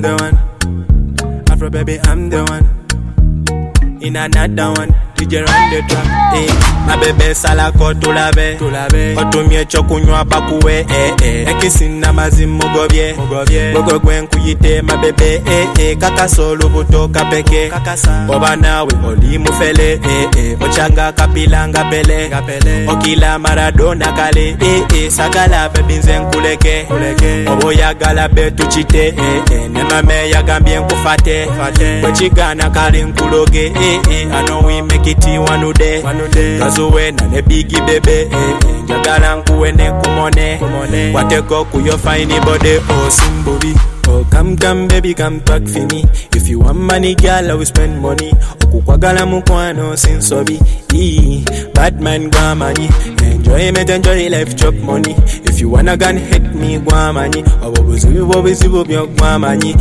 the one. Afro baby, I'm the one. In another one. DJ run the track, my baby salako tulabe otumye chokunywa pakuwe, ekisina mazimu gobye gogo gwen kuyite my baby, kakasolo butoka peke oba nawe oli mufele, ochanga kapilanga pele okila Maradona kale, sagala baby nze nkuleke obo yagala betu chite, ne mame yagambye nkufate kwechigana kale nkuloge, I know we make it one day, kazuwe na ne bigi bebe, njagala nkuwe ne kumone, wateko kuyo fine body, oh simbobi. Oh come baby come talk for me. If you want money girl I will spend money. Okukwagala mukwano sinsobi. Bad man guamani. Enjoy life chop money. If you wanna gun hit me guamani. Obobuzibu guamani.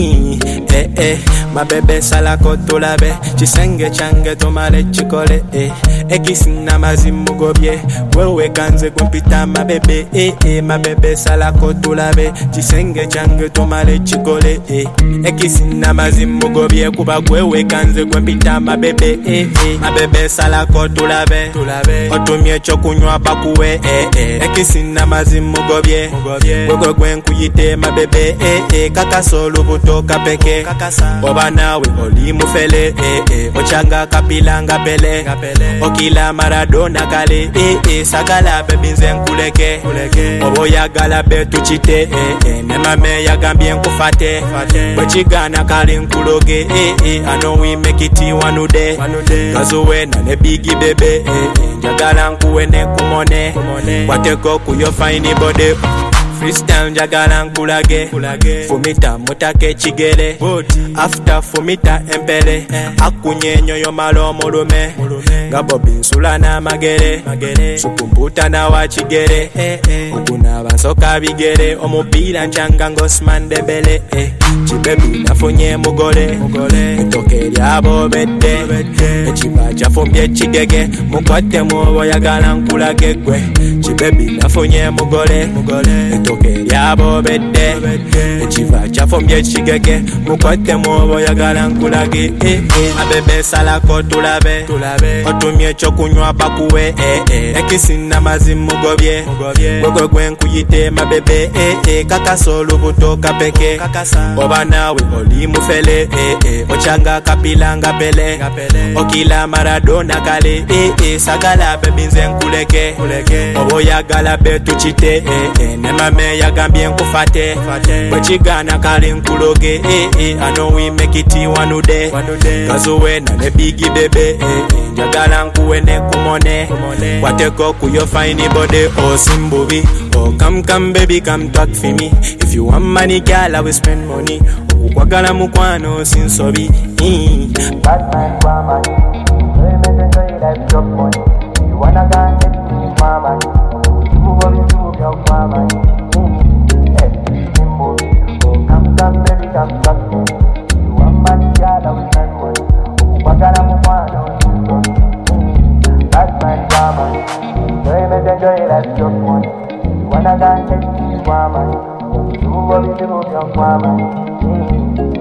My baby salako tulabe. Chisenge change tomale chikole. Ekisina mazimu gobye. Wewe kanze kumpita my baby. My baby salako tulabe. Chisenge change tomale chikole, ekisina mazimu gobye kuba gwewe kanze gwempita my baby salako tulabe otumye chokunywa pakuwe, ekisina mazimu gobye gogo gwen kuyite my baby, kakasolo butoka peke oba nawe oli mufele, ochanga kapilanga pele okila Maradona kale, sagala baby nze nkuleke obo yagala betu chite, ne mame yagambye nkufate kwechigana kale nkuloge, I know we make it one day, kazuwe na ne bigi bebe, njagala nkuwe ne kumone, wateko kuyo fine body. Freestyle njagala nkulage, fumita mutake chigere, after fumita empele, akunyenyo yo malo mulume, ngabobi nsula na magere, sukumputa na wachigere, ukuna bansoka bigere, omupira nchanga ngosman debele, chibebi nafunye mugole, ntoke lyabo bede, echiba chafumbye chigege, mukwate mwobo yagala nkulage gwe, chibebi nafunye mugole, ntoke lyabo bede, echiba chafumbye chigege, mukwate mwobo yagala nkulage, abebe salako tulabe otumye chokunywa pakuwe, ekisina mazimu gobye gogo gwen kuyite my baby, kakasolo butoka peke oba nawe oli mufele, ochanga kapilanga pele okila Maradona kale, sagala baby nze nkuleke obo yagala betu chite, ne mame yagambye nkufate kwechigana kale nkuloge, I know we make it one day, kazuwe na ne bigi bebe, njagala nkuwe ne kumone, wateko kuyo fine body, oh simbobi. Oh come baby come talk for me. If you want money girl I will spend money. Okukwagala mukwano sinsobi. Bad man guamani. Enjoy life chop money. You wanna go hit me guamani. You go guamani. Simbobi. Oh come baby come talk for me. If you want money girl I will spend money. Okukwagala mukwano sinsobi. Bad man guamani. Enjoy life chop money. You wanna go hit me guamani. You go guamani.